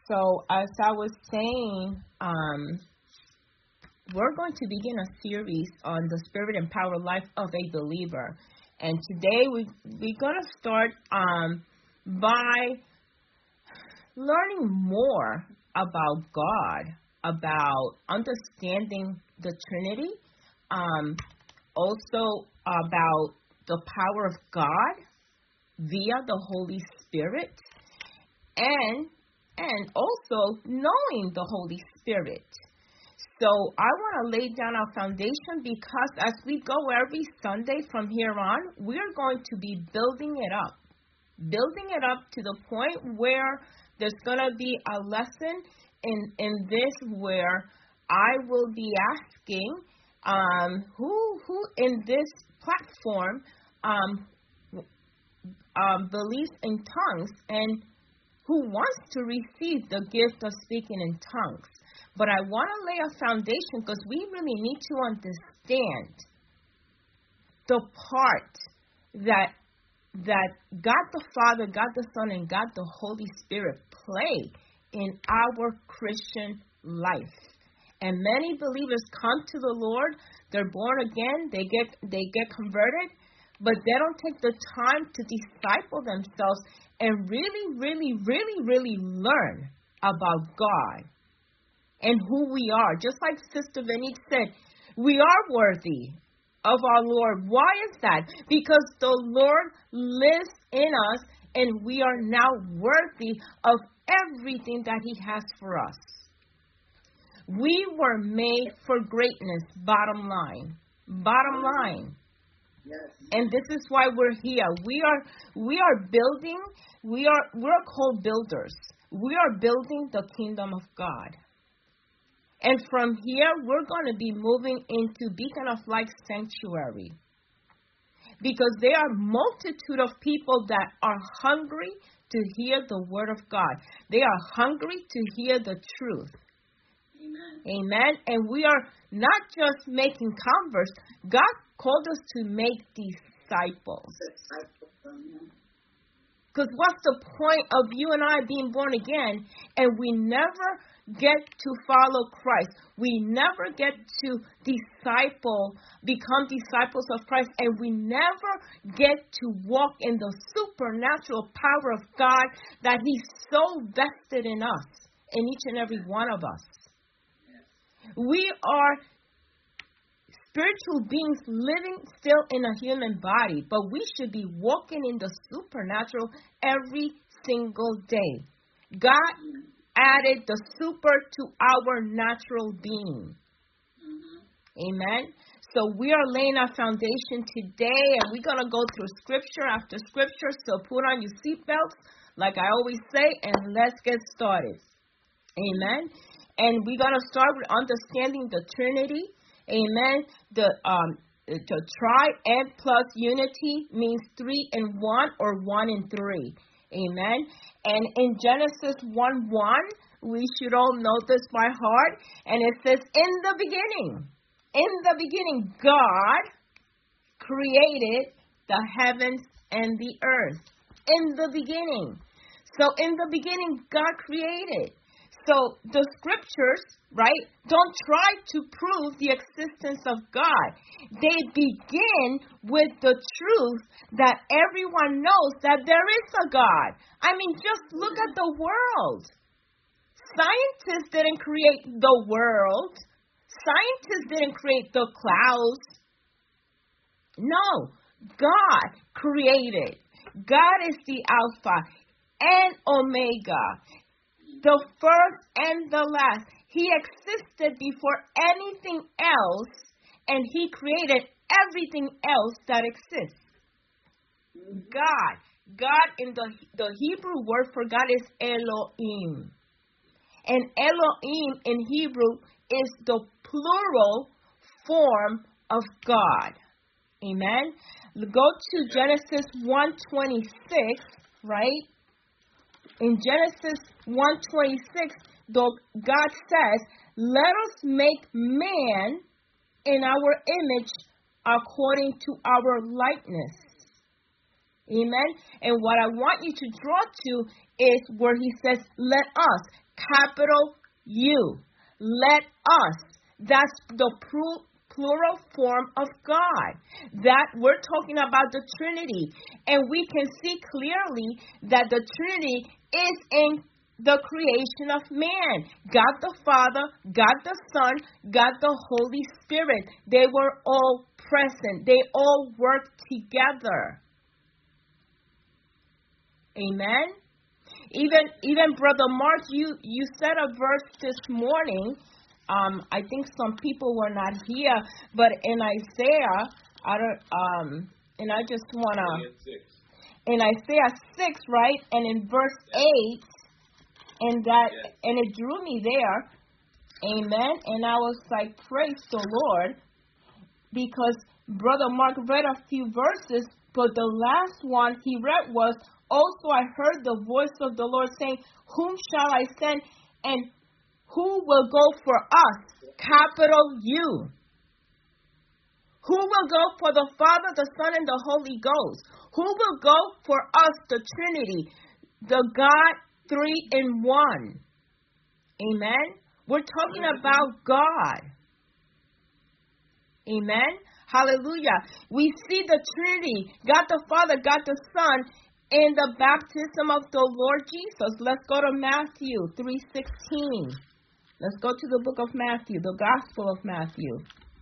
So as I was saying, we're going to begin a series on the spirit and power life of a believer. And today we're going to start by learning more about God, about understanding the Trinity, also about the power of God via the Holy Spirit, and also knowing the Holy Spirit. So I want to lay down our foundation because as we go every Sunday from here on, we're going to be building it up to the point where there's going to be a lesson in this where I will be asking who in this platform believes in tongues and who wants to receive the gift of speaking in tongues. But I want to lay a foundation because we really need to understand the part that God the Father, God the Son, and God the Holy Spirit play in our Christian life. And many believers come to the Lord, they're born again, they get converted, but they don't take the time to disciple themselves and really learn about God and who we are. Just like Sister Venique said, we are worthy of our Lord. Why is that? Because the Lord lives in us and we are now worthy of everything that He has for us. We were made for greatness, bottom line. Bottom line. Yes. And this is why we're here. We are building, we're called builders. We are building the kingdom of God. And from here, we're going to be moving into Beacon of Light Sanctuary. Because there are a multitude of people that are hungry to hear the word of God. They are hungry to hear the truth. Amen. Amen. And we are not just making converts. God called us to make disciples. Because what's the point of you and I being born again and we never get to follow Christ? We never get to become disciples of Christ, and we never get to walk in the supernatural power of God that He's so vested in us, in each and every one of us. We are spiritual beings living still in a human body, but we should be walking in the supernatural every single day. God added the super to our natural being. Amen. So we are laying our foundation today, and we're going to go through scripture after scripture. So put on your seatbelts, like I always say, and let's get started. Amen. And we're going to start with understanding the Trinity. Amen. The tri-ed plus unity means 3 in 1 or 1 in 3. Amen. And in Genesis 1:1, we should all know this by heart. And it says, in the beginning, God created the heavens and the earth. In the beginning. So in the beginning, God created. So the scriptures, right, don't try to prove the existence of God. They begin with the truth that everyone knows that there is a God. I mean, just look at the world. Scientists didn't create the world. Scientists didn't create the clouds. No, God created. God is the Alpha and Omega, the first and the last. He existed before anything else, and He created everything else that exists. God in the Hebrew word for God is Elohim. And Elohim in Hebrew is the plural form of God. Amen. Go to Genesis 1:26, right? In Genesis 1:26, God says, let us make man in our image according to our likeness. Amen. And what I want you to draw to is where He says, let us, capital U. Let us. That's the plural form of God. That we're talking about the Trinity. And we can see clearly that the Trinity is in the creation of man. God the Father, God the Son, God the Holy Spirit. They were all present. They all worked together. Amen. Even Brother Mark, you said a verse this morning. I think some people were not here, but in Isaiah, and I just wanna in Isaiah 6, right, and in verse 8, and it drew me there, amen. And I was like, praise the Lord, because Brother Mark read a few verses, but the last one he read was, also I heard the voice of the Lord saying, whom shall I send, and who will go for us? Capital U. Who will go for the Father, the Son, and the Holy Ghost? Who will go for us, the Trinity, the God 3 in 1? Amen? We're talking about God. Amen? Hallelujah. We see the Trinity, God the Father, God the Son, in the baptism of the Lord Jesus. Let's go to Matthew 3:16. Let's go to the book of Matthew, the Gospel of Matthew.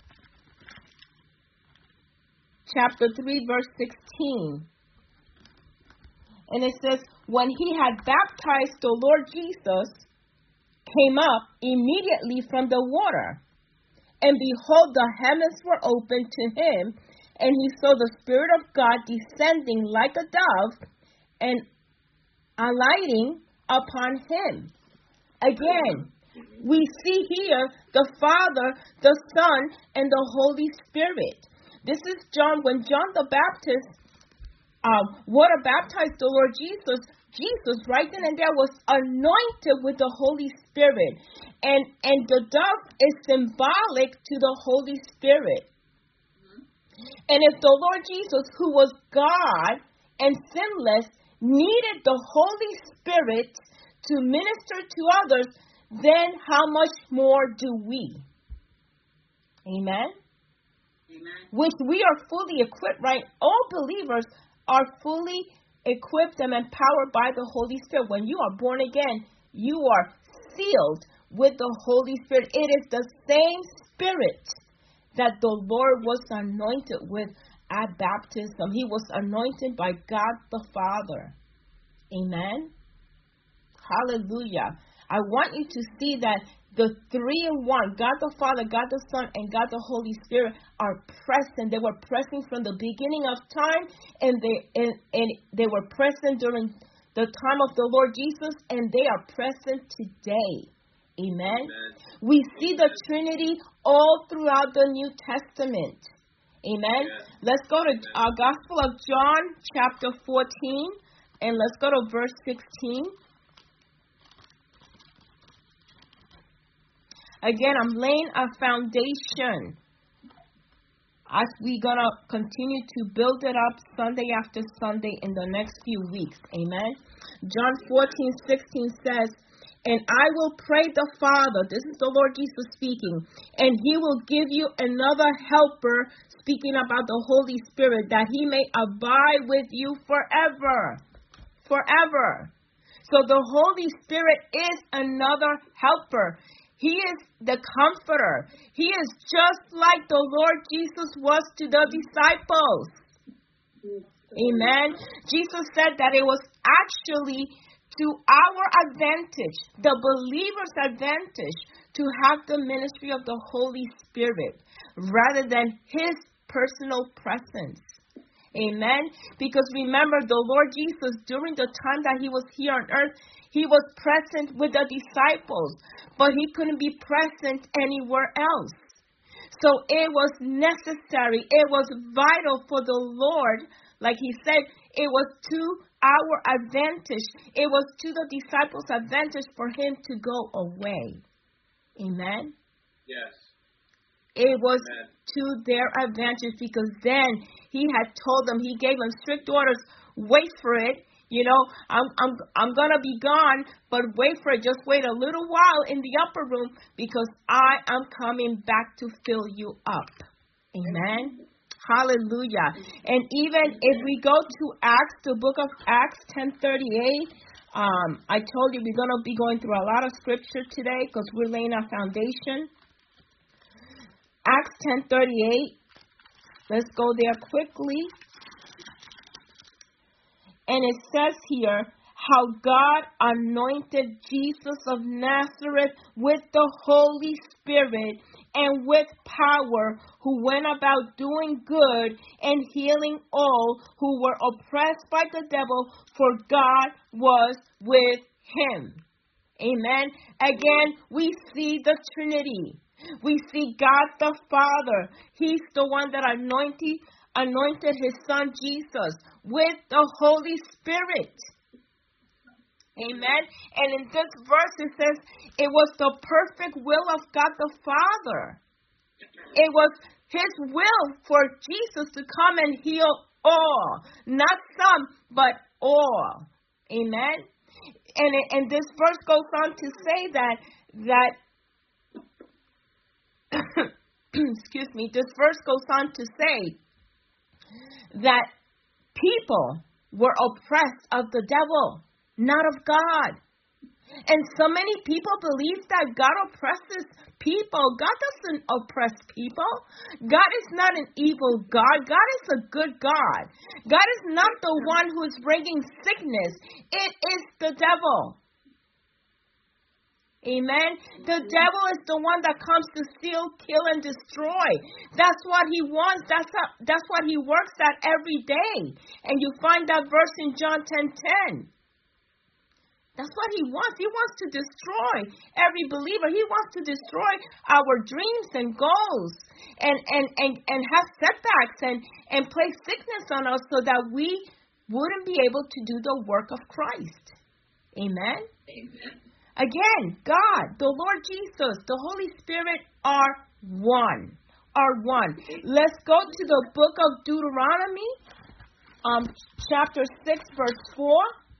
Chapter 3, verse 16. And it says, when he had baptized, the Lord Jesus came up immediately from the water. And behold, the heavens were opened to him, and he saw the Spirit of God descending like a dove and alighting upon him. Again, we see here the Father, the Son, and the Holy Spirit. This is John, when John the Baptist water baptized the Lord Jesus. Jesus, right then and there, was anointed with the Holy Spirit. And the dove is symbolic to the Holy Spirit. And if the Lord Jesus, who was God and sinless, needed the Holy Spirit to minister to others, then how much more do we? Amen? Amen. Which we are fully equipped, right? All believers are fully equipped and empowered by the Holy Spirit. When you are born again, you are sealed with the Holy Spirit. It is the same Spirit that the Lord was anointed with at baptism. He was anointed by God the Father. Amen? Hallelujah. I want you to see that the 3 in 1, God the Father, God the Son, and God the Holy Spirit, are present. They were present from the beginning of time, and they were present during the time of the Lord Jesus, and they are present today. Amen? Amen. We see the Trinity all throughout the New Testament. Amen? Yes. Let's go to our Gospel of John, chapter 14, and let's go to verse 16. Again, I'm laying a foundation as we're going to continue to build it up Sunday after Sunday in the next few weeks. Amen? John 14:16 says, and I will pray the Father, this is the Lord Jesus speaking, and he will give you another helper, speaking about the Holy Spirit, that he may abide with you forever. Forever. So the Holy Spirit is another helper. He is the comforter. He is just like the Lord Jesus was to the disciples. Amen. Jesus said that it was actually to our advantage, the believer's advantage, to have the ministry of the Holy Spirit rather than his personal presence. Amen. Because remember, the Lord Jesus, during the time that he was here on earth, he was present with the disciples, but he couldn't be present anywhere else. So it was necessary, it was vital for the Lord, like he said, it was to our advantage, it was to the disciples' advantage for him to go away. Amen? Yes. It was Amen. To their advantage, because then he had told them, he gave them strict orders, wait for it. I'm gonna be gone, but wait for it. Just wait a little while in the upper room because I am coming back to fill you up. Amen. Hallelujah. And even if we go to Acts, the book of Acts 10:38, I told you we're gonna be going through a lot of scripture today because we're laying our foundation. Acts 10:38. Let's go there quickly. And it says here how God anointed Jesus of Nazareth with the Holy Spirit and with power, who went about doing good and healing all who were oppressed by the devil, for God was with him. Amen. Again, we see the Trinity. We see God the Father. He's the one that anointed his son Jesus with the Holy Spirit. Amen. And in this verse it says it was the perfect will of God the Father. It was his will for Jesus to come and heal all. Not some, but all. Amen. And this verse goes on to say that excuse me, this verse goes on to say that people were oppressed of the devil, not of God. And so many people believe that God oppresses people. God doesn't oppress people. God is not an evil God. God is a good God. God is not the one who is bringing sickness. It is the devil. Amen. The devil is the one that comes to steal, kill, and destroy. That's what he wants. That's what he works at every day. And you find that verse in John 10:10. That's what he wants. He wants to destroy every believer. He wants to destroy our dreams and goals and have setbacks and place sickness on us so that we wouldn't be able to do the work of Christ. Amen? Amen. Again, God, the Lord Jesus, the Holy Spirit are one. Let's go to the book of Deuteronomy, chapter 6, verse 4.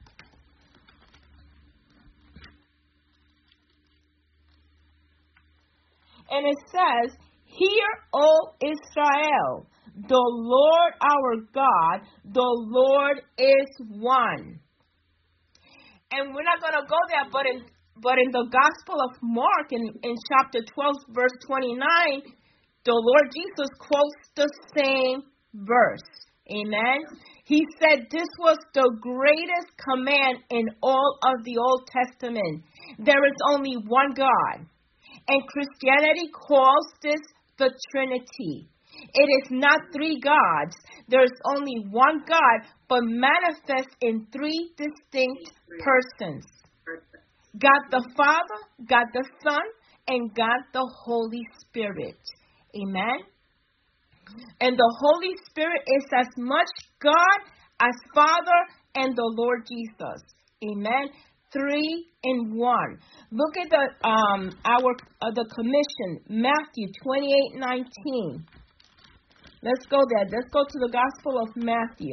And it says, "Hear, O Israel, the Lord our God, the Lord is one." And we're not going to go there, but in the Gospel of Mark, in chapter 12, verse 29, the Lord Jesus quotes the same verse. Amen. He said this was the greatest command in all of the Old Testament. There is only one God. And Christianity calls this the Trinity. It is not three gods. There's only one God, but manifest in three distinct persons. God the Father, God the Son, and God the Holy Spirit. Amen? And the Holy Spirit is as much God as Father and the Lord Jesus. Amen? 3 in 1. Look at the commission, Matthew 28:19. Let's go there. Let's go to the Gospel of Matthew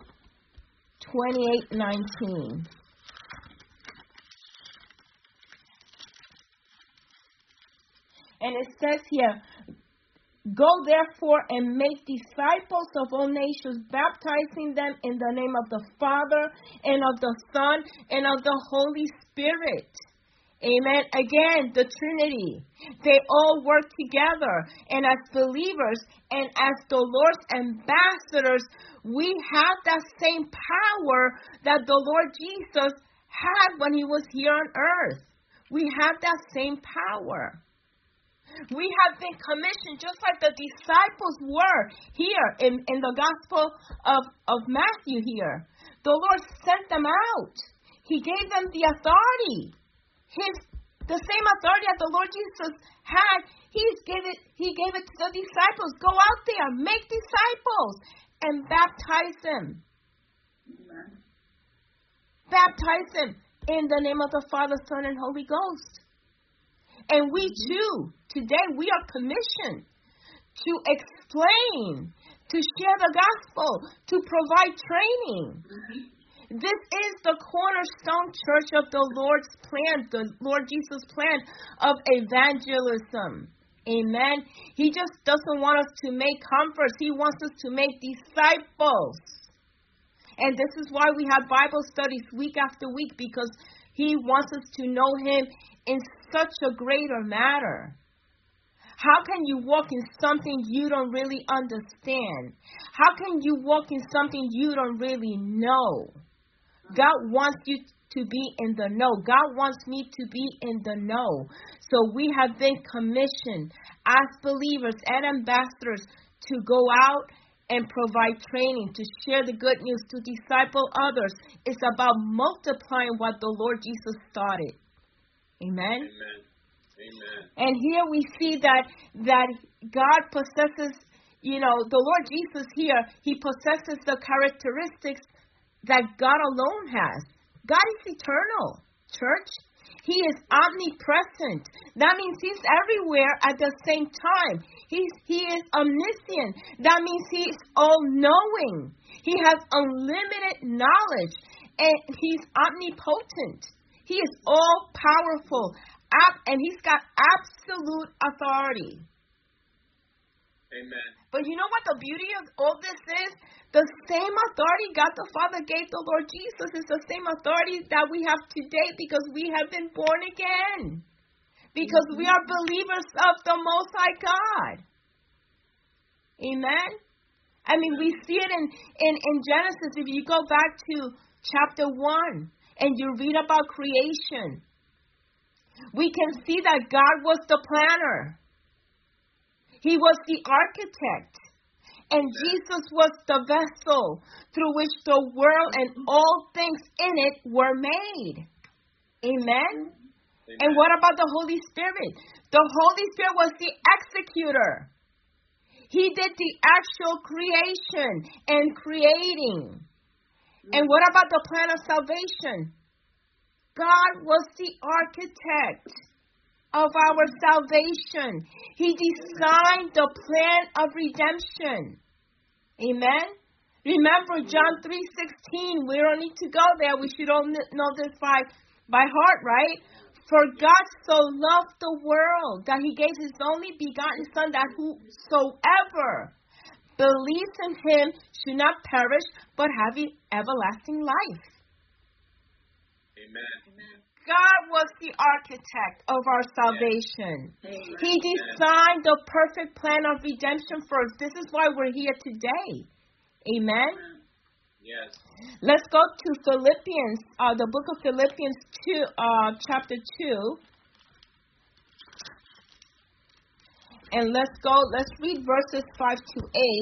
28:19. And it says here, "Go therefore and make disciples of all nations, baptizing them in the name of the Father and of the Son and of the Holy Spirit." Amen. Again, the Trinity. They all work together. And as believers and as the Lord's ambassadors, we have that same power that the Lord Jesus had when he was here on earth. We have that same power. We have been commissioned just like the disciples were here in the Gospel of Matthew here. The Lord sent them out. He gave them the authority. The same authority that the Lord Jesus had, He gave it to the disciples. Go out there, make disciples, and baptize them. Amen. Baptize them in the name of the Father, Son, and Holy Ghost. And we too, today, we are commissioned to explain, to share the gospel, to provide training. This is the cornerstone church of the Lord's plan, the Lord Jesus' plan of evangelism. Amen. He just doesn't want us to make converts. He wants us to make disciples. And this is why we have Bible studies week after week, because He wants us to know Him in such a greater matter. How can you walk in something you don't really understand? How can you walk in something you don't really know? God wants you to be in the know. God wants me to be in the know. So we have been commissioned as believers and ambassadors to go out and provide training, to share the good news, to disciple others. It's about multiplying what the Lord Jesus started. Amen? Amen. Amen. And here we see that God possesses, the Lord Jesus here, He possesses the characteristics that God alone has. God is eternal, church. He is omnipresent. That means He's everywhere at the same time. He is omniscient. That means He is all-knowing. He has unlimited knowledge. And He's omnipotent. He is all-powerful. And He's got absolute authority. Amen. But you know what the beauty of all this is? The same authority God the Father gave the Lord Jesus is the same authority that we have today, because we have been born again. Because we are believers of the Most High God. Amen? I mean, we see it in Genesis. If you go back to chapter 1 and you read about creation, we can see that God was the planner. He was the architect. And Jesus was the vessel through which the world and all things in it were made. Amen? Amen. And what about the Holy Spirit? The Holy Spirit was the executor. He did the actual creation and creating. And what about the plan of salvation? God was the architect of our salvation. He designed the plan of redemption. Amen? Remember John 3:16. We don't need to go there. We should all know this by heart, right? For God so loved the world that He gave His only begotten Son, that whosoever believes in Him should not perish, but have everlasting life. Amen. God was the architect of our salvation. Yes. He designed the perfect plan of redemption for us. This is why we're here today. Amen? Yes. Let's go to Philippians, the book of Philippians 2, chapter 2. And let's read verses 5 to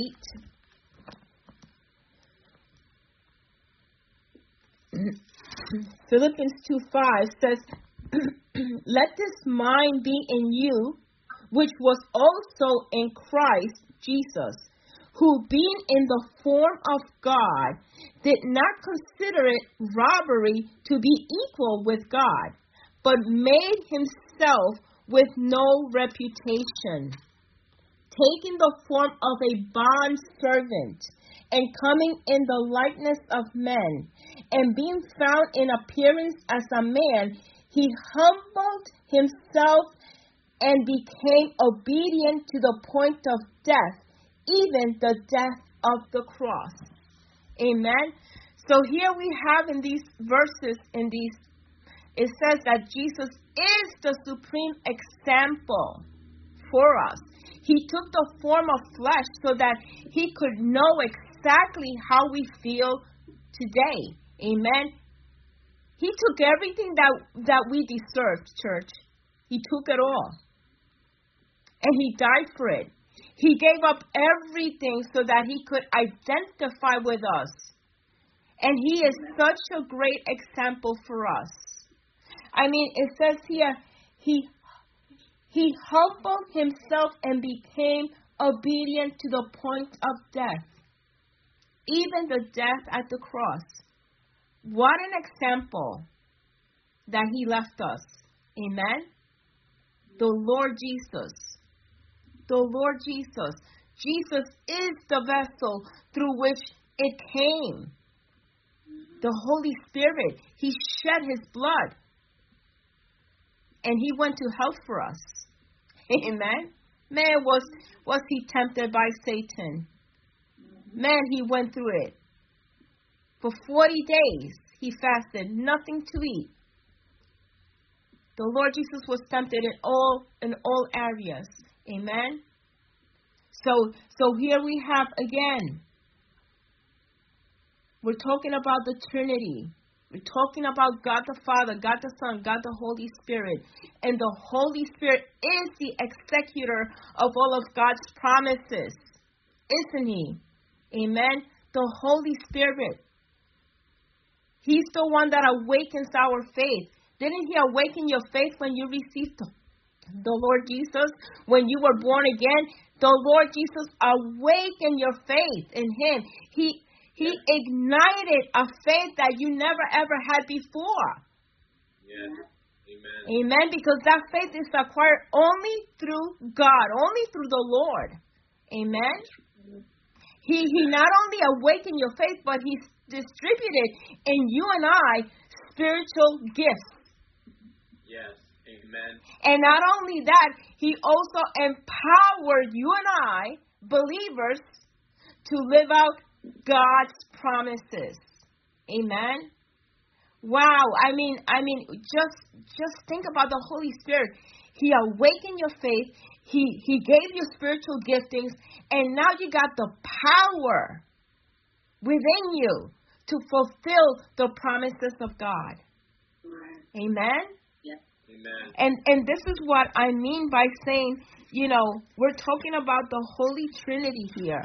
8. Philippians 2:5 says, let this mind be in you, which was also in Christ Jesus, who being in the form of God, did not consider it robbery to be equal with God, but made Himself with no reputation, taking the form of a bond servant, and coming in the likeness of men, and being found in appearance as a man, He humbled Himself and became obedient to the point of death, even the death of the cross. Amen? So here we have in these verses, it says that Jesus is the supreme example for us. He took the form of flesh so that He could know exactly how we feel today. Amen. He took everything that we deserved, church. He took it all. And He died for it. He gave up everything so that He could identify with us. And He is such a great example for us. I mean, it says here, He humbled Himself and became obedient to the point of death, even the death at the cross. What an example that He left us. Amen? The Lord Jesus. The Lord Jesus. Jesus is the vessel through which it came. the Holy Spirit. He shed his blood. And he went to hell for us. Amen. Man, was he tempted by Satan? Man, he went through it. For 40 days, he fasted, nothing to eat. The Lord Jesus was tempted in all areas. Amen. So here we have again. We're talking about the Trinity. We're talking about God the Father, God the Son, God the Holy Spirit. And the Holy Spirit is the executor of all of God's promises. Isn't he? Amen. The Holy Spirit. He's the one that awakens our faith. Didn't he awaken your faith when you received the Lord Jesus? When you were born again, the Lord Jesus awakened your faith in him. He ignited a faith that you never ever had before. Yes. Amen. Amen. Because that faith is acquired only through God, only through the Lord. Amen. He not only awakened your faith, but he distributed in you and I spiritual gifts. Yes. Amen. And not only that, he also empowered you and I, believers, to live out God's promises. Amen. Wow. I mean, just think about the Holy Spirit. He awakened your faith. He gave you spiritual giftings, and now you got the power within you to fulfill the promises of God. Right. Amen. Yeah. Amen. And this is what I mean by saying, we're talking about the Holy Trinity here.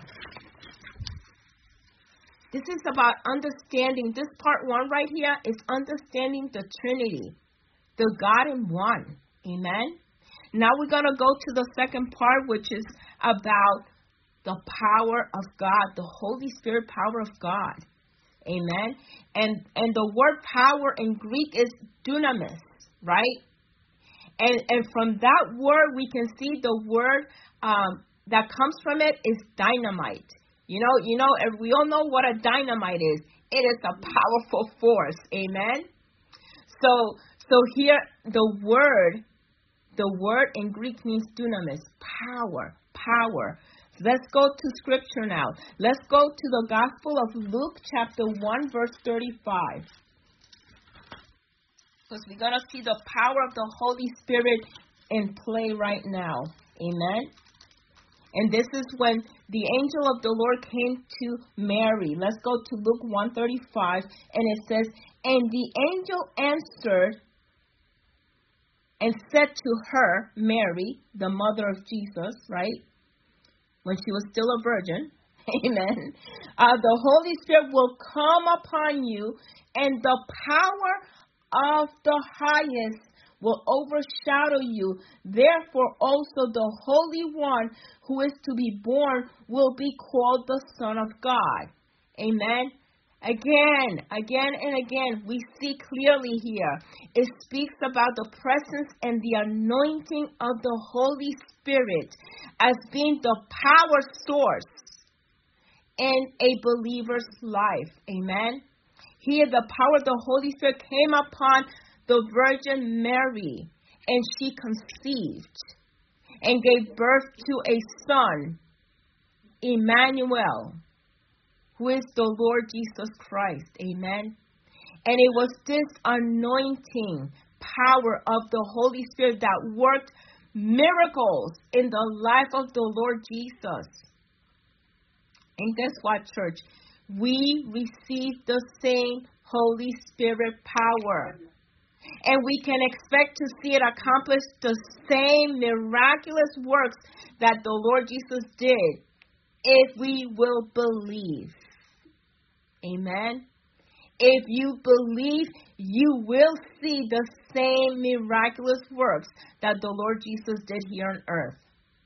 This is about understanding. This part 1 right here is understanding the Trinity, the God in one. Amen. Now we're going to go to the second part, which is about the power of God, the Holy Spirit power of God. Amen. And the word power in Greek is dunamis, right? And from that word, we can see the word that comes from it is dynamite. We all know what a dynamite is. It is a powerful force. Amen. So here the word in Greek means dunamis, power. Let's go to scripture now. Let's go to the Gospel of Luke, chapter 1, verse 35. Because we're going to see the power of the Holy Spirit in play right now. Amen. And this is when the angel of the Lord came to Mary. Let's go to Luke 1:35. And it says, and the angel answered and said to her, Mary, the mother of Jesus, right? When she was still a virgin. Amen. The Holy Spirit will come upon you, and the power of the highest will overshadow you. Therefore also the Holy One who is to be born will be called the Son of God. Amen. Again and again, we see clearly here. It speaks about the presence and the anointing of the Holy Spirit as being the power source in a believer's life. Amen. Here the power of the Holy Spirit came upon the Virgin Mary, and she conceived and gave birth to a son, Emmanuel, who is the Lord Jesus Christ. Amen. And it was this anointing power of the Holy Spirit that worked miracles in the life of the Lord Jesus. And guess what, church? We receive the same Holy Spirit power. And we can expect to see it accomplish the same miraculous works that the Lord Jesus did if we will believe. Amen. If you believe, you will see the same miraculous works that the Lord Jesus did here on earth.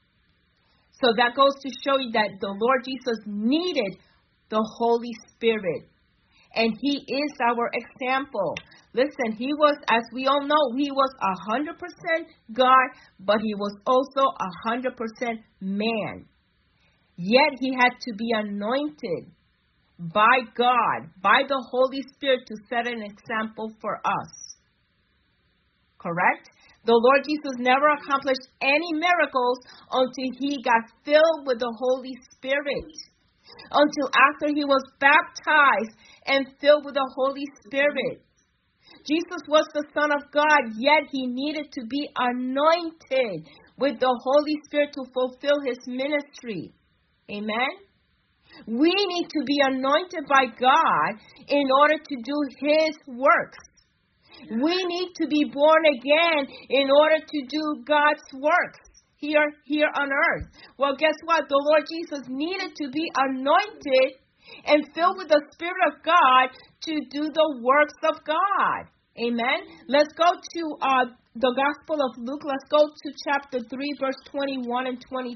So that goes to show you that the Lord Jesus needed the Holy Spirit. And he is our example. Listen, he was, as we all know, he was 100% God, but he was also 100% man. Yet he had to be anointed by God, by the Holy Spirit, to set an example for us. Correct? The Lord Jesus never accomplished any miracles until he got filled with the Holy Spirit, until after he was baptized and filled with the Holy Spirit. Jesus was the Son of God, yet he needed to be anointed with the Holy Spirit to fulfill his ministry. Amen? We need to be anointed by God in order to do his works. We need to be born again in order to do God's works here on earth. Well, guess what? The Lord Jesus needed to be anointed and filled with the Spirit of God to do the works of God. Amen. Let's go to the Gospel of Luke. Let's go to chapter 3, verse 21 and 22.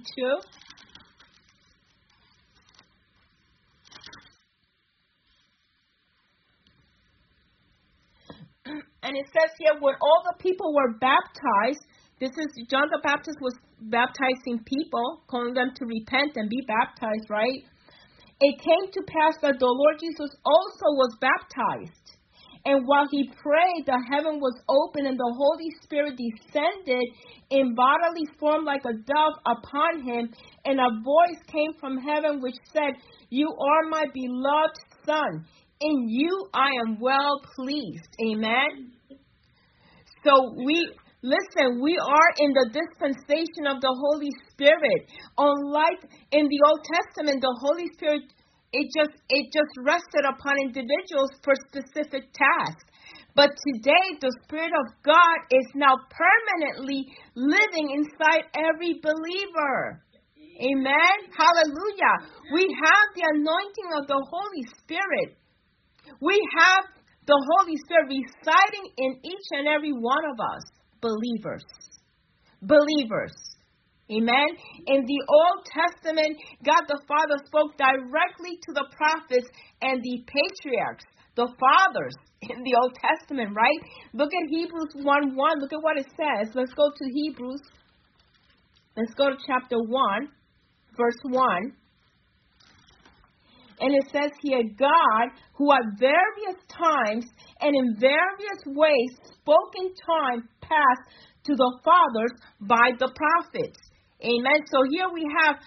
And it says here, when all the people were baptized, this is John the Baptist was baptizing people, calling them to repent and be baptized, right? It came to pass that the Lord Jesus also was baptized. And while he prayed, the heaven was open and the Holy Spirit descended in bodily form like a dove upon him. And a voice came from heaven which said, "You are my beloved Son. In you I am well pleased." Amen. So we are in the dispensation of the Holy Spirit. Unlike in the Old Testament, the Holy Spirit, it just rested upon individuals for specific tasks. But today, the Spirit of God is now permanently living inside every believer. Amen. Hallelujah. We have the anointing of the Holy Spirit. We have the Holy Spirit residing in each and every one of us, believers. Believers. Amen. In the Old Testament, God the Father spoke directly to the prophets and the patriarchs, the fathers in the Old Testament, right? Look at Hebrews 1:1. Look at what it says. Let's go to Hebrews. Let's go to chapter 1, verse 1. And it says here, God, who at various times and in various ways spoke in time past to the fathers by the prophets. Amen. So here we have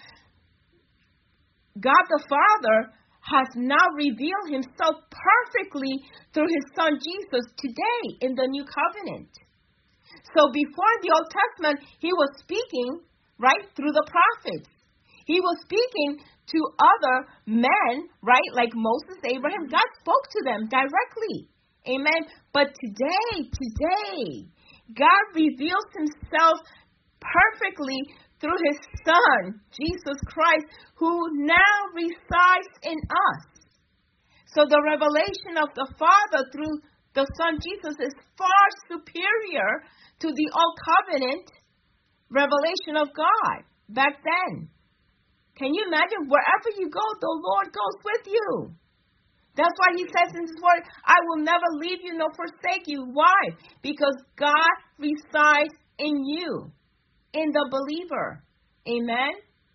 God the Father has now revealed himself perfectly through his Son Jesus today in the New Covenant. So before the Old Testament, he was speaking, right, through the prophets. He was speaking to other men, right, like Moses, Abraham. God spoke to them directly. Amen. But today, God reveals himself perfectly through his Son, Jesus Christ, who now resides in us. So the revelation of the Father through the Son Jesus is far superior to the Old Covenant revelation of God back then. Can you imagine? Wherever you go, the Lord goes with you. That's why he says in his word, I will never leave you nor forsake you. Why? Because God resides in you, in the believer. Amen?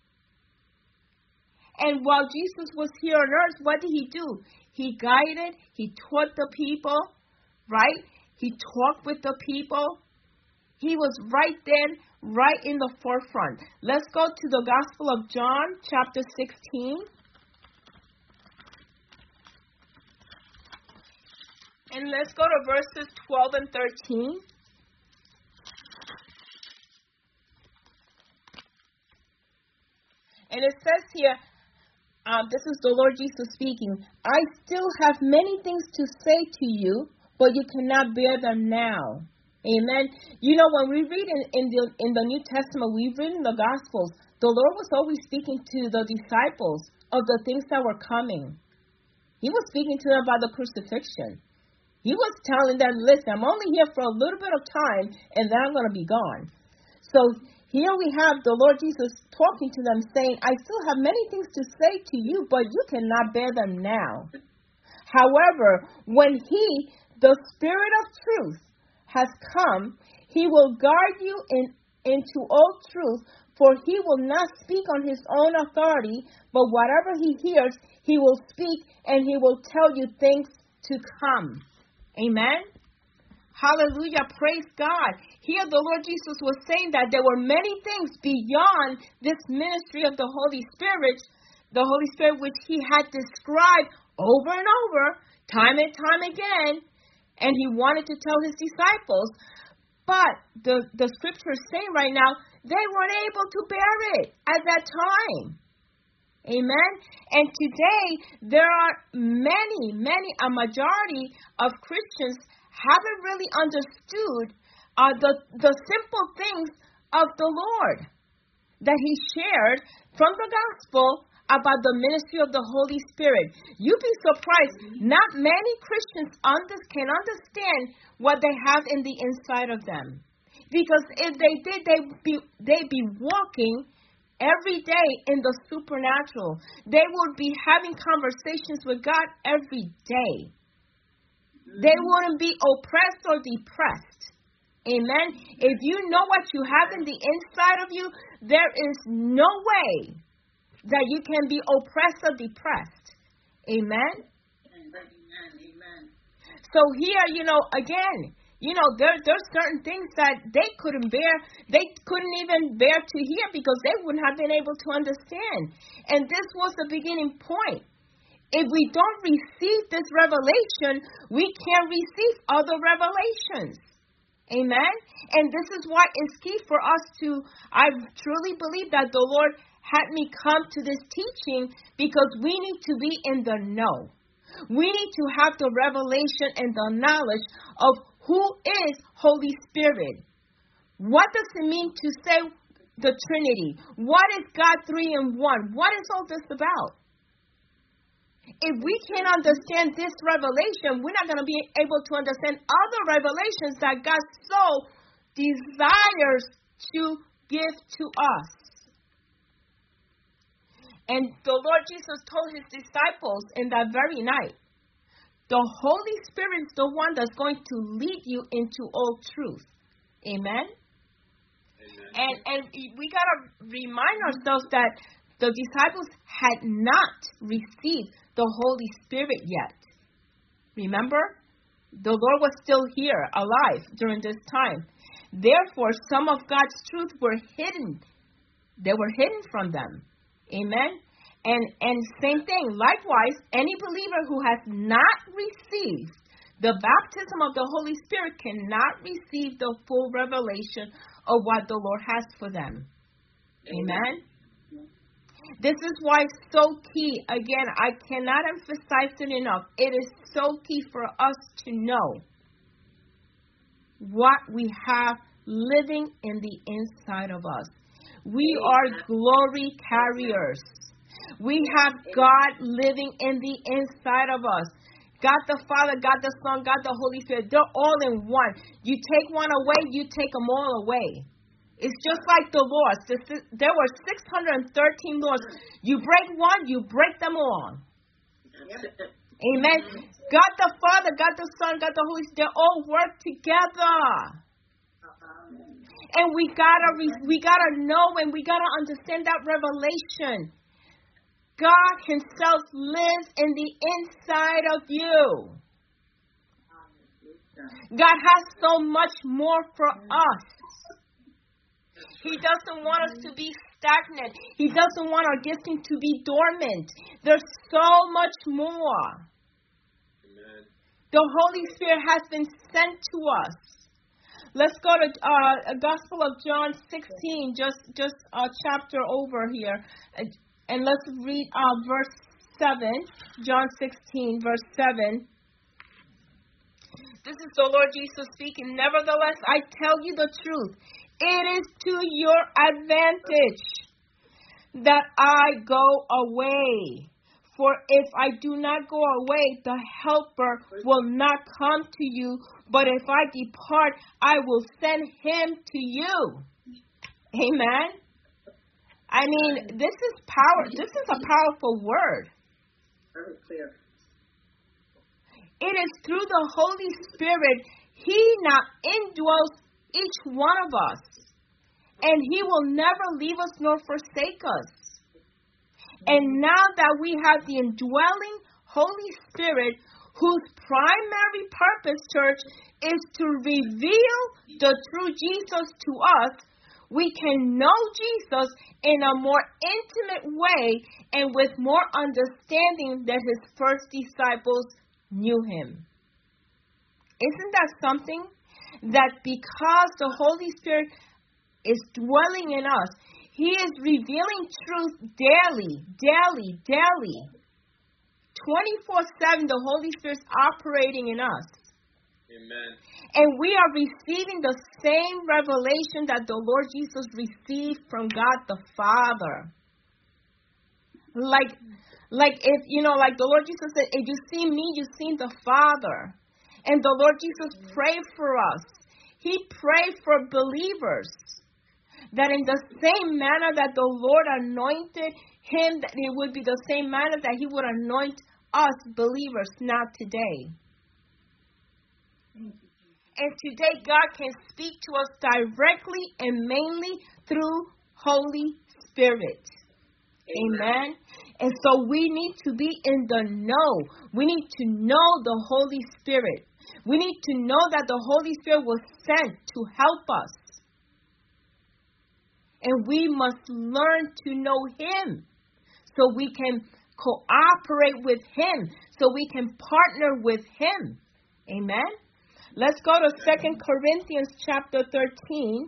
And while Jesus was here on earth, what did he do? He guided, he taught the people, right? He talked with the people. He was right then, right in the forefront. Let's go to the Gospel of John, chapter 16. And let's go to verses 12 and 13. And it says here, this is the Lord Jesus speaking, I still have many things to say to you, but you cannot bear them now. Amen. You know, when we read in the New Testament, we read in the Gospels, the Lord was always speaking to the disciples of the things that were coming. He was speaking to them about the crucifixion. He was telling them, listen, I'm only here for a little bit of time, and then I'm going to be gone. So here we have the Lord Jesus talking to them, saying, I still have many things to say to you, but you cannot bear them now. However, when he, the Spirit of truth, has come, he will guide you into all truth, For he will not speak on his own authority, but whatever he hears, he will speak, and he will tell you things to come. Amen? Hallelujah. Praise God. Here the Lord Jesus was saying that there were many things beyond this ministry of the Holy Spirit which he had described over and over, time and time again, and he wanted to tell his disciples. But the scriptures say right now, they weren't able to bear it at that time. Amen? And today, there are a majority of Christians haven't really understood the simple things of the Lord that he shared from the gospel about the ministry of the Holy Spirit. You'd be surprised. Not many Christians can understand what they have in the inside of them. Because if they did, they'd be walking every day in the supernatural. They would be having conversations with God every day. They wouldn't be oppressed or depressed. Amen. If you know what you have in the inside of you, there is no way that you can be oppressed or depressed. Amen. Amen. So here, again, there's certain things that they couldn't bear. They couldn't even bear to hear because they wouldn't have been able to understand. And this was the beginning point. If we don't receive this revelation, we can't receive other revelations. Amen? And this is why it's key for us I truly believe that the Lord had me come to this teaching because we need to be in the know. We need to have the revelation and the knowledge of who is Holy Spirit. What does it mean to say the Trinity? What is God 3 in 1? What is all this about? If we can't understand this revelation, we're not going to be able to understand other revelations that God so desires to give to us. And the Lord Jesus told his disciples in that very night, the Holy Spirit is the one that's going to lead you into all truth. Amen? Amen. And we got to remind ourselves that the disciples had not received the Holy Spirit yet. Remember? The Lord was still here, alive, during this time. Therefore, some of God's truth were hidden. They were hidden from them. Amen? And same thing, likewise, any believer who has not received the baptism of the Holy Spirit cannot receive the full revelation of what the Lord has for them. Amen? This is why it's so key. Again, I cannot emphasize it enough. It is so key for us to know what we have living in the inside of us. We are glory carriers. We have God living in the inside of us. God the Father, God the Son, God the Holy Spirit, they're all in one. You take one away, you take them all away. It's just like the laws. There were 613 laws. You break one, you break them all. Amen. God the Father, God the Son, God the Holy Spirit, they all work together. And we gotta know and we gotta understand that revelation. God himself lives in the inside of you. God has so much more for us. He doesn't want us to be stagnant. He doesn't want our gifting to be dormant. There's so much more. Amen. The Holy Spirit has been sent to us. Let's go to Gospel of John 16, just a chapter over here. And let's read verse 7, John 16, verse 7. This is the Lord Jesus speaking. Nevertheless, I tell you the truth. It is to your advantage that I go away. For if I do not go away, the Helper will not come to you. But if I depart, I will send him to you. Amen. I mean, this is power. This is a powerful word. Very clear. It is through the Holy Spirit. He now indwells each one of us. And He will never leave us nor forsake us. And now that we have the indwelling Holy Spirit, whose primary purpose, church, is to reveal the true Jesus to us, we can know Jesus in a more intimate way and with more understanding than His first disciples knew Him. Isn't that something? That because the Holy Spirit is dwelling in us, He is revealing truth daily. 24/7, the Holy Spirit is operating in us. Amen. And we are receiving the same revelation that the Lord Jesus received from God the Father. Like if, like the Lord Jesus said, if you see me, you've seen the Father. And the Lord Jesus prayed for us. He prayed for believers. That in the same manner that the Lord anointed Him, that it would be the same manner that He would anoint us believers now today. And today God can speak to us directly and mainly through Holy Spirit. Amen. And so we need to be in the know. We need to know the Holy Spirit. We need to know that the Holy Spirit was sent to help us. And we must learn to know Him so we can cooperate with Him, so we can partner with Him. Amen. Let's go to 2 Corinthians chapter 13.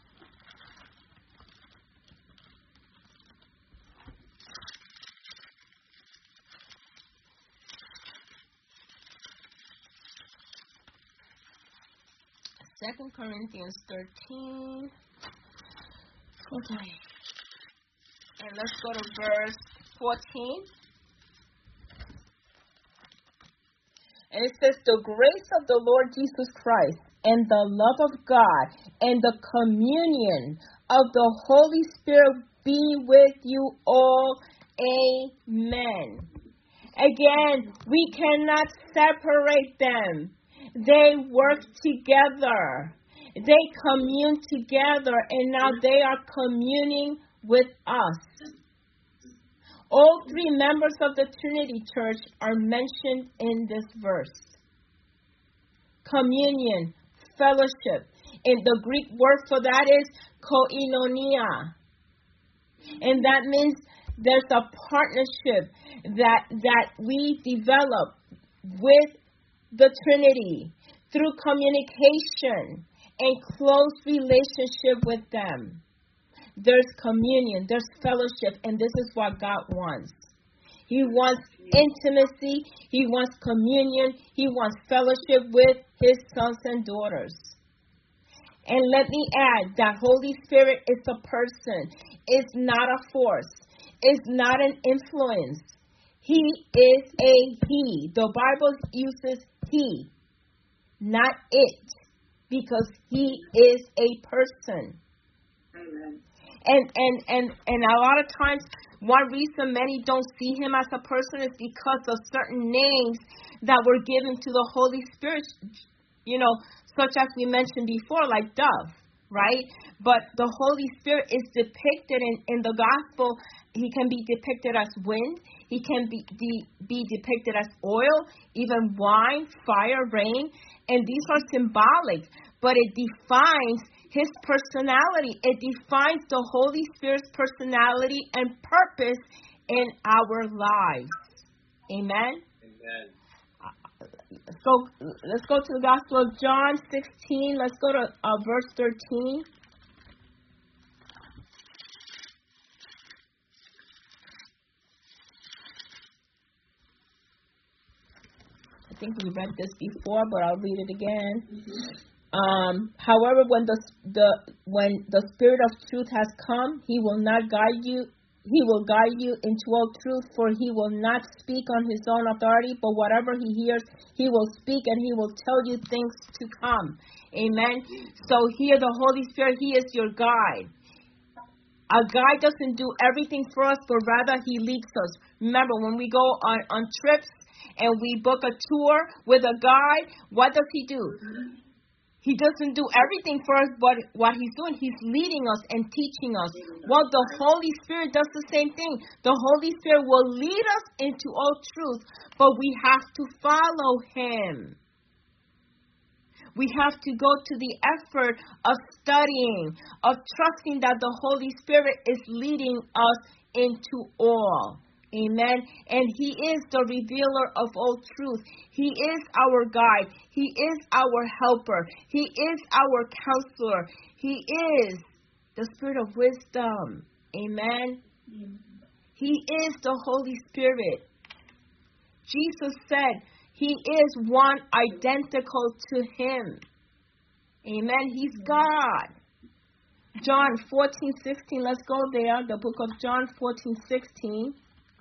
Second Corinthians 13. Okay. And let's go to verse 14. And it says, the grace of the Lord Jesus Christ and the love of God and the communion of the Holy Spirit be with you all. Amen. Again, we cannot separate them. They work together. They commune together, and now they are communing with us. All three members of the Trinity Church are mentioned in this verse. Communion, fellowship. And the Greek word for that is koinonia. And that means there's a partnership that we develop with the Trinity through communication and close relationship with them. There's communion, there's fellowship, and this is what God wants. He wants intimacy, He wants communion, He wants fellowship with His sons and daughters. And let me add that Holy Spirit is a person. It's not a force. It's not an influence. He is a He. The Bible uses He, not it, because He is a person. Amen. And a lot of times, one reason many don't see Him as a person is because of certain names that were given to the Holy Spirit, such as we mentioned before, like dove, right? But the Holy Spirit is depicted in the gospel. He can be depicted as wind. He can be depicted as oil, even wine, fire, rain. And these are symbolic, but it defines His personality. It defines the Holy Spirit's personality and purpose in our lives. Amen? Amen. So let's go to the Gospel of John 16. Let's go to verse 13. I think we read this before, but I'll read it again. However, when the Spirit of truth has come, He will not guide you. He will guide you into all truth, for He will not speak on His own authority, but whatever He hears, He will speak, and He will tell you things to come. Amen. So here, the Holy Spirit, He is your guide. A guide doesn't do everything for us, but rather He leads us. Remember, when we go on trips and we book a tour with a guide, what does He do? He doesn't do everything for us, but what he's doing, he's leading us and teaching us. Well, the Holy Spirit does the same thing. The Holy Spirit will lead us into all truth, but we have to follow him. We have to go to the effort of studying, of trusting that the Holy Spirit is leading us into all. Amen. And he is the revealer of all truth. He is our guide. He is our helper. He is our counselor. He is the Spirit of wisdom. Amen. He is the Holy Spirit. Jesus said he is one identical to him. Amen. He's God. John 14:16. Let's go there. The book of John 14:16.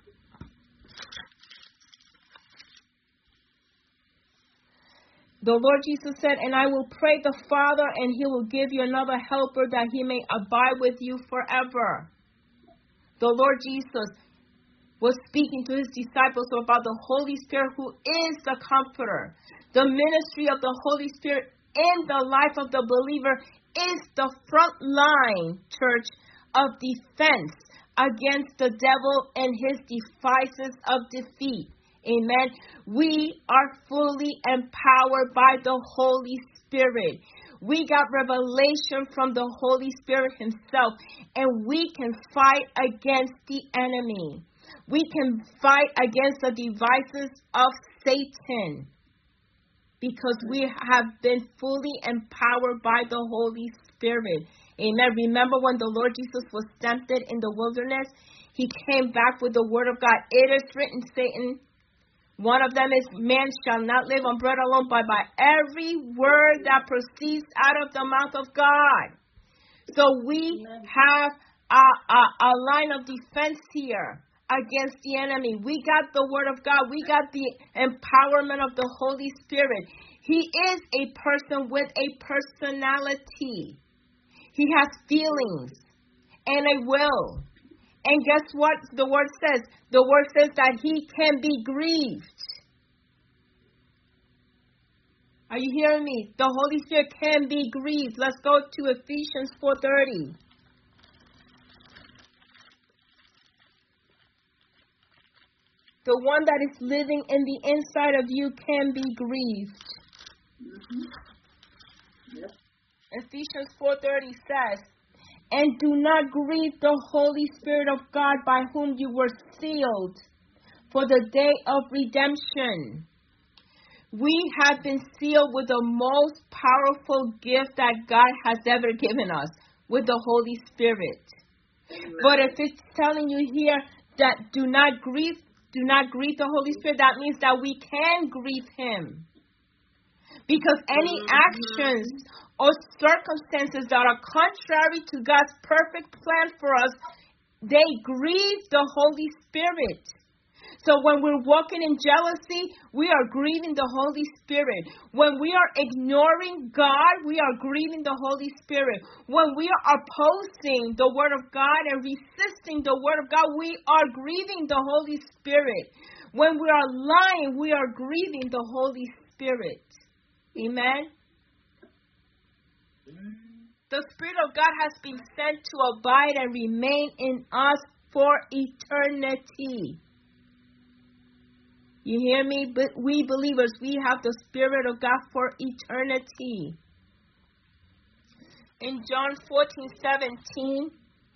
The Lord Jesus said, and I will pray the Father, and he will give you another helper that he may abide with you forever. The Lord Jesus was speaking to his disciples about the Holy Spirit, who is the comforter. The ministry of the Holy Spirit in the life of the believer is the front line, church, of defense against the devil and his devices of defeat. Amen. We are fully empowered by the Holy Spirit. We got revelation from the Holy Spirit himself, and we can fight against the enemy. We can fight against the devices of Satan because we have been fully empowered by the Holy Spirit. Amen. Remember when the Lord Jesus was tempted in the wilderness? He came back with the word of God. It is written, Satan. One of them is, man shall not live on bread alone, but by every word that proceeds out of the mouth of God. So we have a line of defense here against the enemy. We got the word of God. We got the empowerment of the Holy Spirit. He is a person with a personality. He has feelings and a will. And guess what the word says? The word says that he can be grieved. Are you hearing me? The Holy Spirit can be grieved. Let's go to Ephesians 4:30. The one that is living in the inside of you can be grieved. Yep. Ephesians 4:30 says, and do not grieve the Holy Spirit of God, by whom you were sealed for the day of redemption. We have been sealed with the most powerful gift that God has ever given us, with the Holy Spirit. Amen. But if it's telling you here that do not grieve the Holy Spirit, that means that we can grieve him. Because any actions or circumstances that are contrary to God's perfect plan for us, they grieve the Holy Spirit. So when we're walking in jealousy, we are grieving the Holy Spirit. When we are ignoring God, we are grieving the Holy Spirit. When we are opposing the Word of God and resisting the Word of God, we are grieving the Holy Spirit. When we are lying, we are grieving the Holy Spirit. Amen. The Spirit of God has been sent to abide and remain in us for eternity. You hear me? But we believers, we have the Spirit of God for eternity. In John 14:17,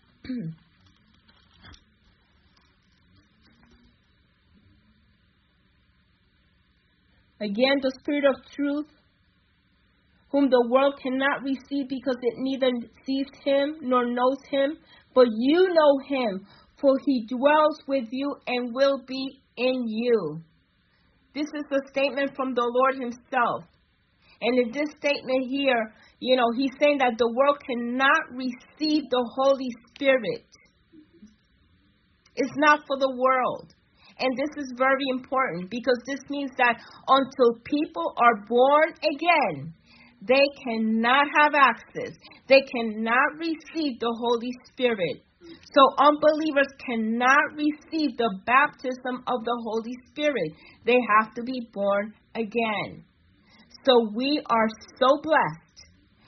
again, the Spirit of truth, whom the world cannot receive because it neither sees him nor knows him, but you know him, for he dwells with you and will be in you. This is a statement from the Lord himself. And in this statement here, he's saying that the world cannot receive the Holy Spirit. It's not for the world. And this is very important because this means that until people are born again, they cannot have access. They cannot receive the Holy Spirit. So unbelievers cannot receive the baptism of the Holy Spirit. They have to be born again. So we are so blessed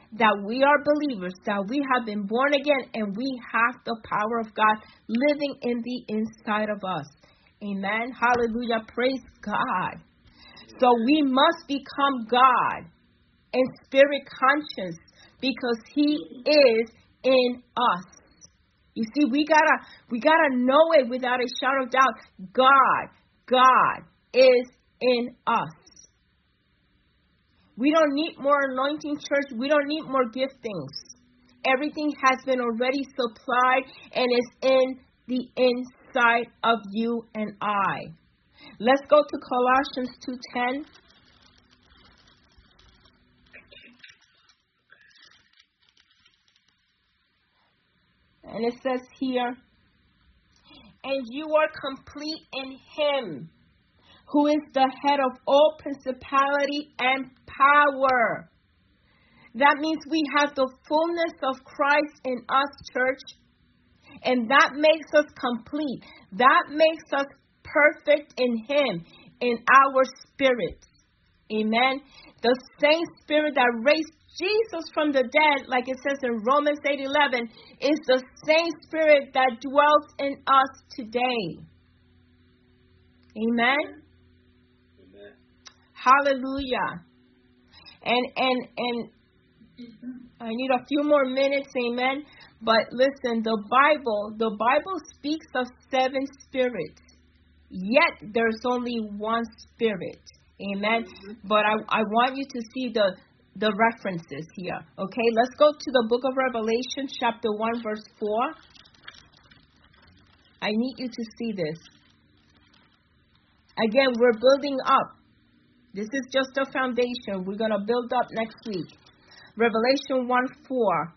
that we are believers, that we have been born again, and we have the power of God living in the inside of us. Amen. Hallelujah. Praise God. So we must become God in spirit conscious because He is in us. You see, we gotta know it without a shadow of doubt. God is in us. We don't need more anointing, church. We don't need more giftings. Everything has been already supplied and is in the inside of you and I. Let's go to Colossians 2:10. And it says here, and you are complete in Him, who is the head of all principality and power. That means we have the fullness of Christ in us, church. And that makes us complete. That makes us perfect in Him, in our spirits. Amen. The same Spirit that raised Jesus from the dead, like it says in Romans 8:11, is the same Spirit that dwells in us today. Amen. Amen. Hallelujah. And I need a few more minutes, amen. But listen, the Bible speaks of 7 spirits. Yet there's only one Spirit. Amen. But I want you to see the references here. Okay, let's go to the book of Revelation, chapter 1, verse 4. I need you to see this. Again, we're building up. This is just a foundation. We're going to build up next week. Revelation 1:4.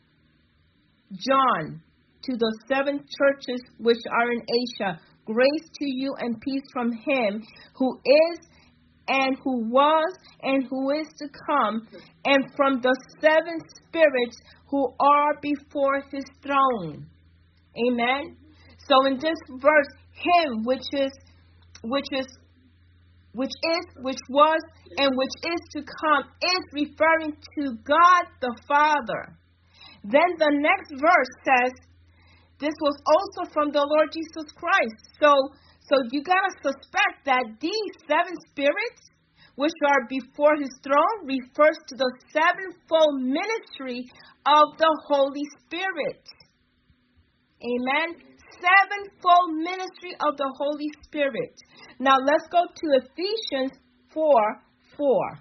John, to the 7 churches which are in Asia, grace to you and peace from Him who is and who was and who is to come, and from the 7 spirits who are before His throne. Amen. So in this verse, Him, which was, and which is to come, is referring to God the Father. Then the next verse says, this was also from the Lord Jesus Christ. So you got to suspect that these 7 spirits, which are before His throne, refers to the 7-fold ministry of the Holy Spirit. Amen. 7-fold ministry of the Holy Spirit. Now let's go to Ephesians 4:4.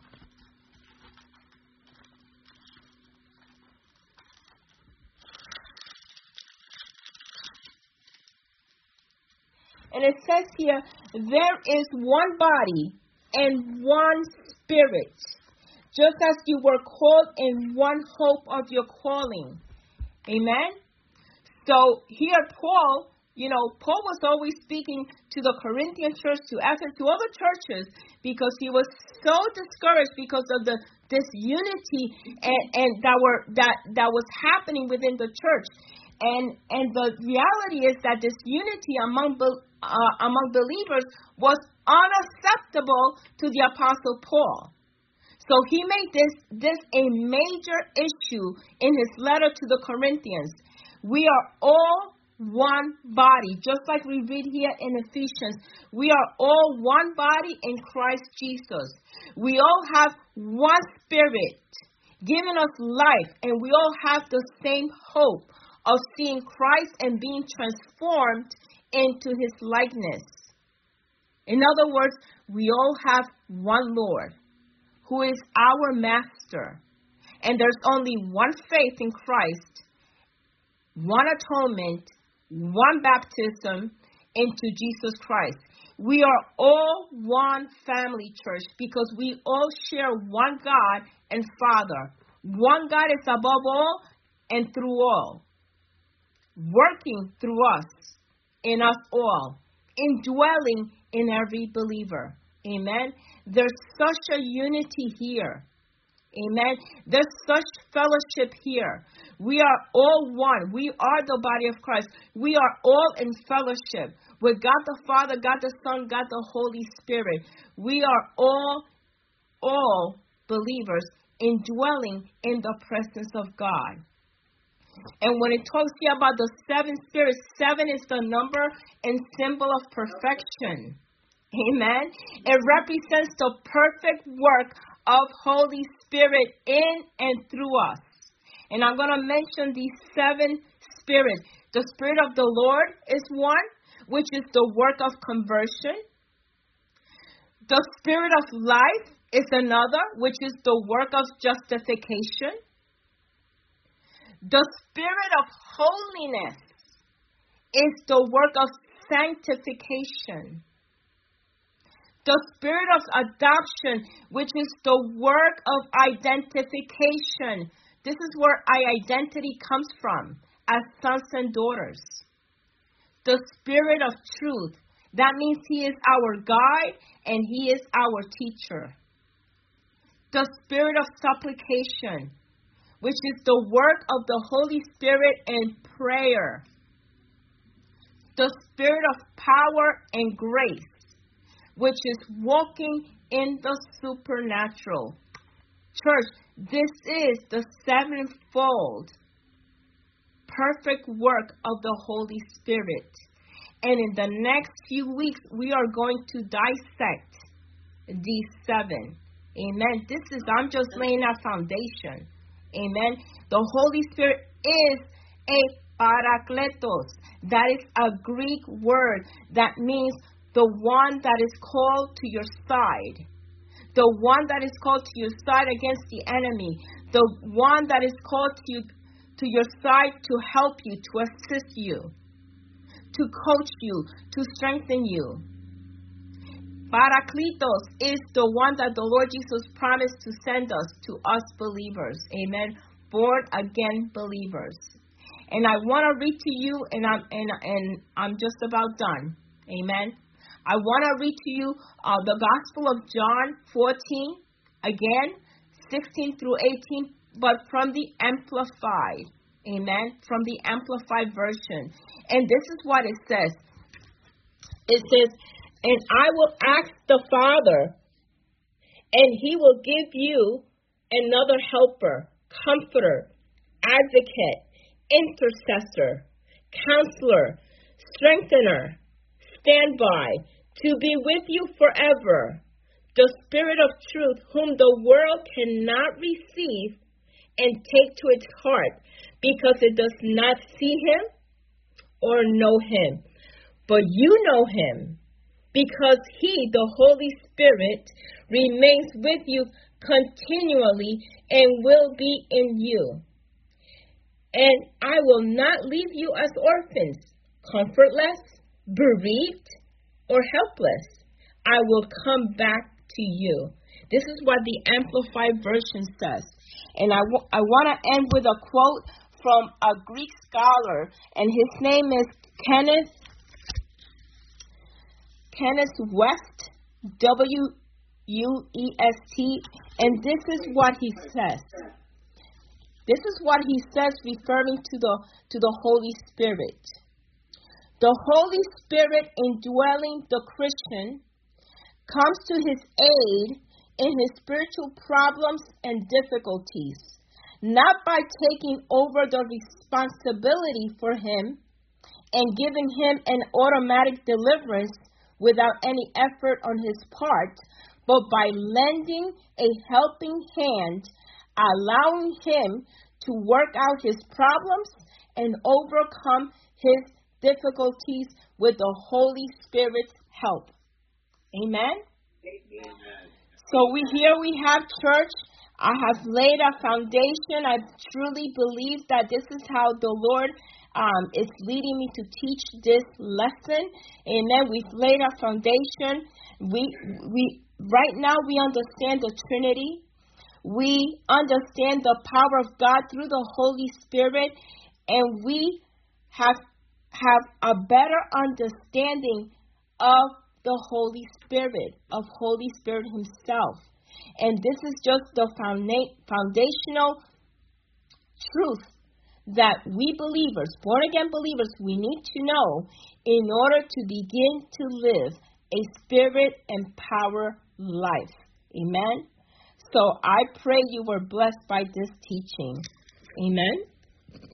And it says here, there is one body and one Spirit, just as you were called in one hope of your calling. Amen? So here Paul was always speaking to the Corinthian church, to Ephesus, to other churches, because he was so discouraged because of this unity and that was happening within the church. And the reality is that this unity among believers was unacceptable to the Apostle Paul. So he made this a major issue in his letter to the Corinthians. We are all one body, just like we read here in Ephesians. We are all one body in Christ Jesus. We all have one Spirit giving us life, and we all have the same hope of seeing Christ and being transformed into His likeness. In other words, we all have one Lord, who is our Master. And there's only one faith in Christ, one atonement, one baptism into Jesus Christ. We are all one family, church, because we all share one God and Father. One God is above all and through all, working through us, in us all, indwelling in every believer. Amen. There's such a unity here. Amen. There's such fellowship here. We are all one. We are the body of Christ. We are all in fellowship with God the Father, God the Son, God the Holy Spirit. We are all believers indwelling in the presence of God. And when it talks here about the 7 spirits, 7 is the number and symbol of perfection. Amen. It represents the perfect work of Holy Spirit in and through us. And I'm going to mention these 7 spirits. The Spirit of the Lord is one, which is the work of conversion. The Spirit of life is another, which is the work of justification. The Spirit of holiness is the work of sanctification. The Spirit of adoption, which is the work of identification. This is where our identity comes from, as sons and daughters. The Spirit of truth, that means He is our guide and He is our teacher. The Spirit of supplication, which is the work of the Holy Spirit in prayer. The Spirit of power and grace, which is walking in the supernatural. Church, this is the 7-fold perfect work of the Holy Spirit. And in the next few weeks, we are going to dissect these 7. Amen. I'm just laying a foundation. Amen. The Holy Spirit is a parakletos. That is a Greek word that means the one that is called to your side. The one that is called to your side against the enemy. The one that is called to your side to help you, to assist you, to coach you, to strengthen you. Parakletos is the one that the Lord Jesus promised to send us to us believers. Amen. Born again believers. And I want to read to you, and I'm just about done. Amen. I want to read to you the Gospel of John 14, again, 16 through 18, but from the Amplified. Amen. From the Amplified version. And this is what it says. It says, "And I will ask the Father, and He will give you another helper, comforter, advocate, intercessor, counselor, strengthener, standby, to be with you forever, the Spirit of truth, whom the world cannot receive and take to its heart, because it does not see Him or know Him. But you know Him, because He, the Holy Spirit, remains with you continually and will be in you. And I will not leave you as orphans, comfortless, bereaved, or helpless. I will come back to you." This is what the Amplified version says. And I want to end with a quote from a Greek scholar, and his name is Kenneth West, W-U-E-S-T, and this is what he says. This is what he says, referring to the Holy Spirit. The Holy Spirit indwelling the Christian comes to his aid in his spiritual problems and difficulties, not by taking over the responsibility for him and giving him an automatic deliverance without any effort on his part, but by lending a helping hand, allowing him to work out his problems and overcome his difficulties with the Holy Spirit's help. Amen? Amen. So we have church. I have laid a foundation. I truly believe that this is how the Lord is leading me to teach this lesson. Amen. We've laid a foundation. We right now we understand the Trinity. We understand the power of God through the Holy Spirit, and we have a better understanding of the Holy Spirit, of Holy Spirit Himself. And this is just the foundational truth that we believers, born-again believers, we need to know in order to begin to live a Spirit-empowered life. Amen? So I pray you were blessed by this teaching. Amen.